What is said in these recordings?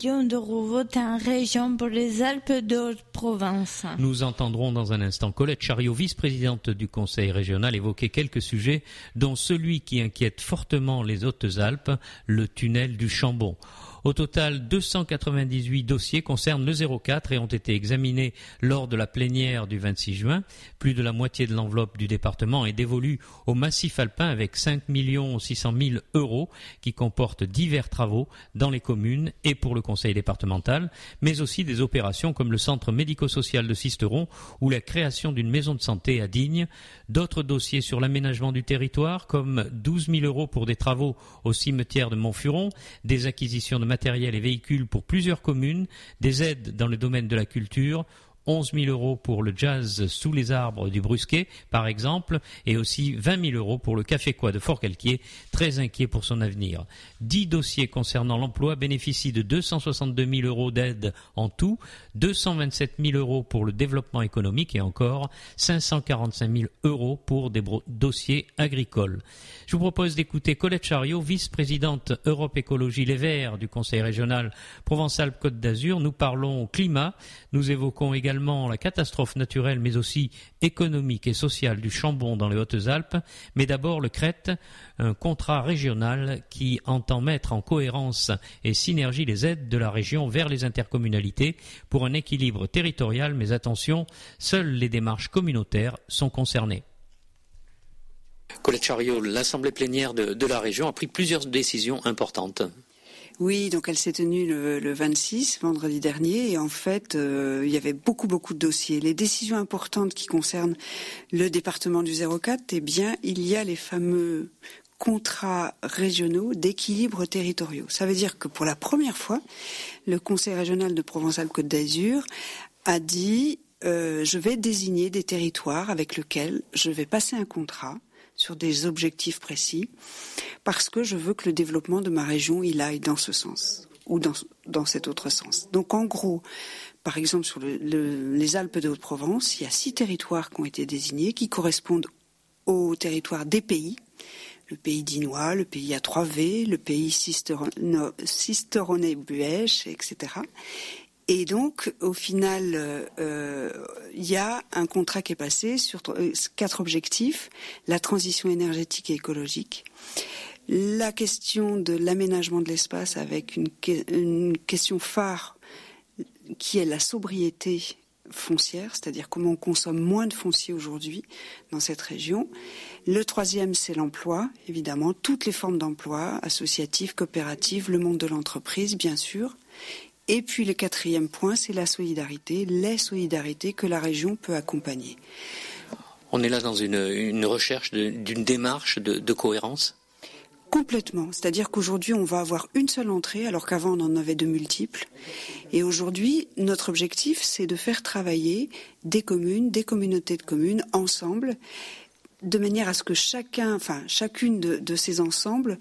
millions d'euros votés en région pour les Alpes de Haute-Provence. Nous entendrons dans un instant Colette Chariot, vice-présidente du Conseil régional, évoquer quelques sujets, dont celui qui inquiète fortement les Hautes-Alpes, le tunnel du Chambon. Au total, 298 dossiers concernent le 04 et ont été examinés lors de la plénière du 26 juin. Plus de la moitié de l'enveloppe du département est dévolue au massif alpin avec 5 600 000 euros qui comportent divers travaux dans les communes et pour le conseil départemental, mais aussi des opérations comme le centre médico-social de Sisteron ou la création d'une maison de santé à Digne. D'autres dossiers sur l'aménagement du territoire comme 12 000 euros pour des travaux au cimetière de Montfuron, des acquisitions de matériel et véhicules pour plusieurs communes, des aides dans le domaine de la culture, 11 000 euros pour le jazz sous les arbres du Brusquet, par exemple, et aussi 20 000 euros pour le Café-Quoi de Fort-Calquier, très inquiet pour son avenir. 10 dossiers concernant l'emploi bénéficient de 262 000 euros d'aide en tout, 227 000 euros pour le développement économique et encore 545 000 euros pour des dossiers agricoles. Je vous propose d'écouter Colette Chariot, vice-présidente Europe Écologie Les Verts du Conseil régional Provence-Alpes-Côte d'Azur. Nous parlons climat, nous évoquons également la catastrophe naturelle mais aussi économique et sociale du Chambon dans les Hautes-Alpes, mais d'abord le CRET, un contrat régional qui entend mettre en cohérence et synergie les aides de la région vers les intercommunalités pour un équilibre territorial, mais attention, seules les démarches communautaires sont concernées. Colette Chariot, l'Assemblée plénière de la région a pris plusieurs décisions importantes. Oui, donc elle s'est tenue le 26, vendredi dernier, et en fait, il y avait beaucoup de dossiers. Les décisions importantes qui concernent le département du 04, eh bien, il y a les fameux contrats régionaux d'équilibre territoriaux. Ça veut dire que pour la première fois, le Conseil régional de Provence-Alpes-Côte d'Azur a dit je vais désigner des territoires avec lesquels je vais passer un contrat sur des objectifs précis, parce que je veux que le développement de ma région, il aille dans ce sens, ou dans cet autre sens. Donc en gros, par exemple sur les Alpes de Haute-Provence, il y a 6 territoires qui ont été désignés, qui correspondent aux territoires des pays, le pays dinois, le pays à 3V, le pays Sisteronais-Buèche, etc. Et donc, au final, il y a un contrat qui est passé sur 4 objectifs: la transition énergétique et écologique, la question de l'aménagement de l'espace avec une question phare qui est la sobriété foncière, c'est-à-dire comment on consomme moins de foncier aujourd'hui dans cette région. Le 3e, c'est l'emploi, évidemment, toutes les formes d'emploi, associatives, coopératives, le monde de l'entreprise, bien sûr. Et puis le 4e point, c'est la solidarité, les solidarités que la région peut accompagner. On est là dans une recherche d'une démarche de cohérence ? Complètement. C'est-à-dire qu'aujourd'hui, on va avoir une seule entrée, alors qu'avant, on en avait de multiples. Et aujourd'hui, notre objectif, c'est de faire travailler des communes, des communautés de communes, ensemble, de manière à ce que chacune de ces ensembles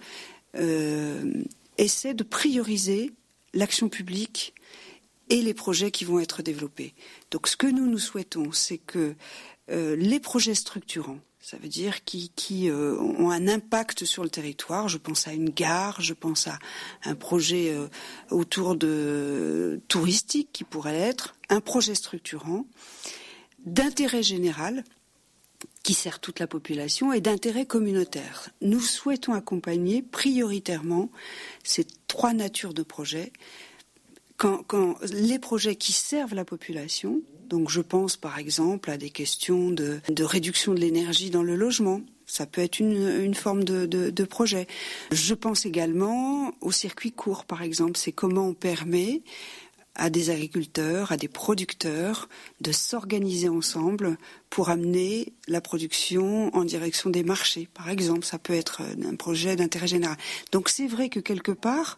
essaie de prioriser l'action publique et les projets qui vont être développés. Donc ce que nous souhaitons, c'est que les projets structurants, ça veut dire qui ont un impact sur le territoire, je pense à une gare, je pense à un projet autour de touristique qui pourrait être un projet structurant d'intérêt général qui sert toute la population et d'intérêt communautaire. Nous souhaitons accompagner prioritairement ces 3 natures de projets. Quand les projets qui servent la population, donc je pense par exemple à des questions de réduction de l'énergie dans le logement, ça peut être une forme de projet. Je pense également au circuit court par exemple, c'est comment on permet à des agriculteurs, à des producteurs, de s'organiser ensemble pour amener la production en direction des marchés. Par exemple, ça peut être un projet d'intérêt général. Donc c'est vrai que quelque part,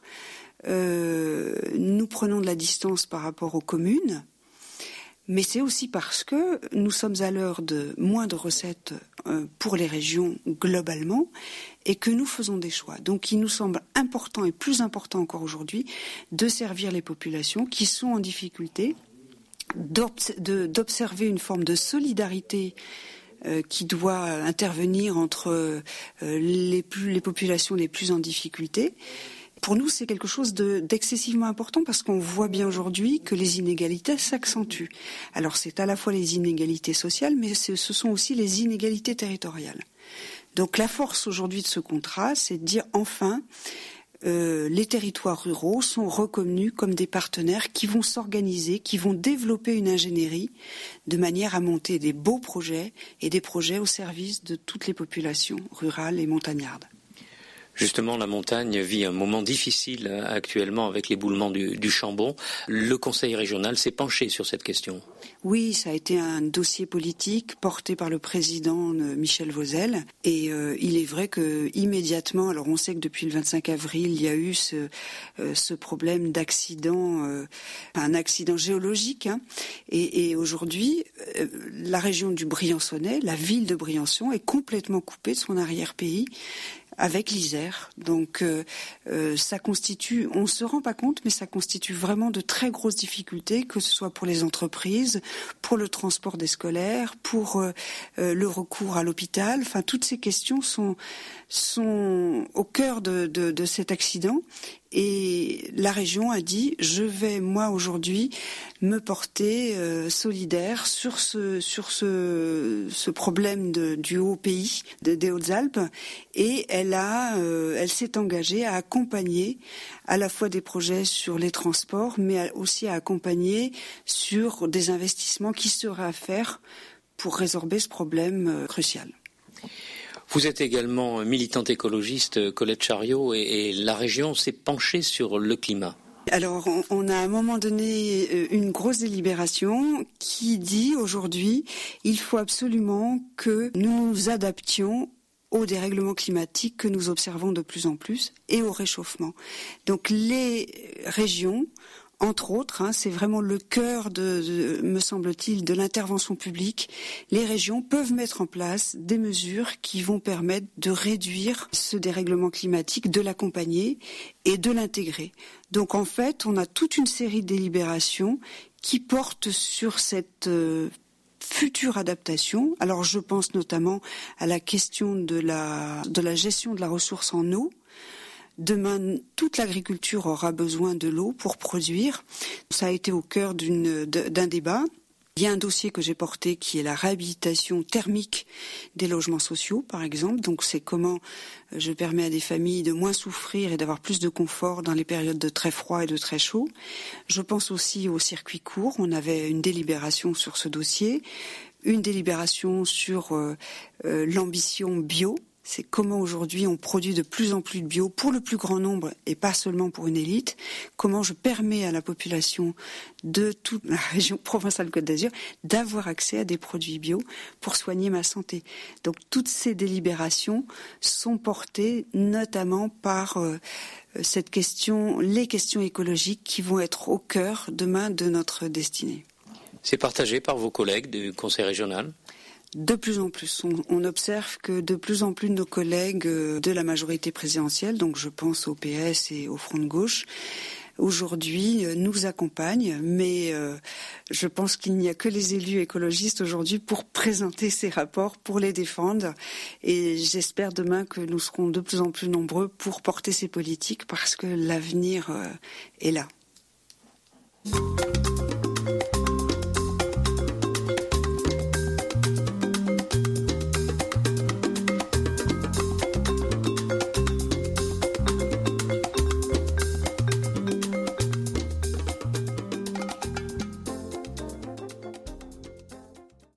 nous prenons de la distance par rapport aux communes, mais c'est aussi parce que nous sommes à l'heure de moins de recettes pour les régions globalement et que nous faisons des choix. Donc il nous semble important et plus important encore aujourd'hui de servir les populations qui sont en difficulté, d'observer une forme de solidarité qui doit intervenir entre les populations les plus en difficulté pour nous, c'est quelque chose d'excessivement important parce qu'on voit bien aujourd'hui que les inégalités s'accentuent. Alors c'est à la fois les inégalités sociales, mais ce sont aussi les inégalités territoriales. Donc la force aujourd'hui de ce contrat, c'est de dire enfin, les territoires ruraux sont reconnus comme des partenaires qui vont s'organiser, qui vont développer une ingénierie de manière à monter des beaux projets et des projets au service de toutes les populations rurales et montagnardes. Justement, la montagne vit un moment difficile actuellement avec l'éboulement du Chambon. Le Conseil régional s'est penché sur cette question. Oui, ça a été un dossier politique porté par le président Michel Vauzel. Et il est vrai que immédiatement, alors on sait que depuis le 25 avril, il y a eu ce problème d'accident, un accident géologique. Hein. Et aujourd'hui, la région du Briançonnais, la ville de Briançon, est complètement coupée de son arrière-pays avec l'Isère. Donc ça constitue, on ne se rend pas compte, mais ça constitue vraiment de très grosses difficultés, que ce soit pour les entreprises, pour le transport des scolaires, pour le recours à l'hôpital. Enfin, toutes ces questions sont au cœur de cet accident. Et la région a dit, je vais moi aujourd'hui me porter solidaire sur ce problème du haut pays, des Hautes-Alpes, et elle s'est engagée à accompagner à la fois des projets sur les transports, mais aussi à accompagner sur des investissements qui seraient à faire pour résorber ce problème crucial. Vous êtes également militante écologiste, Colette Chariot, et la région s'est penchée sur le climat. Alors, on a à un moment donné une grosse délibération qui dit aujourd'hui, il faut absolument que nous nous adaptions au dérèglement climatique que nous observons de plus en plus et au réchauffement. Donc, les régions, entre autres, c'est vraiment le cœur me semble-t-il, de l'intervention publique. Les régions peuvent mettre en place des mesures qui vont permettre de réduire ce dérèglement climatique, de l'accompagner et de l'intégrer. Donc en fait, on a toute une série de délibérations qui portent sur cette future adaptation. Alors je pense notamment à la question de la gestion de la ressource en eau. Demain, toute l'agriculture aura besoin de l'eau pour produire. Ça a été au cœur d'un débat. Il y a un dossier que j'ai porté qui est la réhabilitation thermique des logements sociaux, par exemple. Donc c'est comment je permets à des familles de moins souffrir et d'avoir plus de confort dans les périodes de très froid et de très chaud. Je pense aussi au circuit court. On avait une délibération sur ce dossier, une délibération sur l'ambition bio. C'est comment aujourd'hui on produit de plus en plus de bio pour le plus grand nombre et pas seulement pour une élite. Comment je permets à la population de toute la région Provence-Alpes-Côte d'Azur d'avoir accès à des produits bio pour soigner ma santé. Donc toutes ces délibérations sont portées notamment par cette question, les questions écologiques qui vont être au cœur demain de notre destinée. C'est partagé par vos collègues du Conseil régional ? De plus en plus, on observe que de plus en plus de nos collègues de la majorité présidentielle, donc je pense au PS et au Front de gauche, aujourd'hui nous accompagnent, mais je pense qu'il n'y a que les élus écologistes aujourd'hui pour présenter ces rapports, pour les défendre, et j'espère demain que nous serons de plus en plus nombreux pour porter ces politiques parce que l'avenir est là.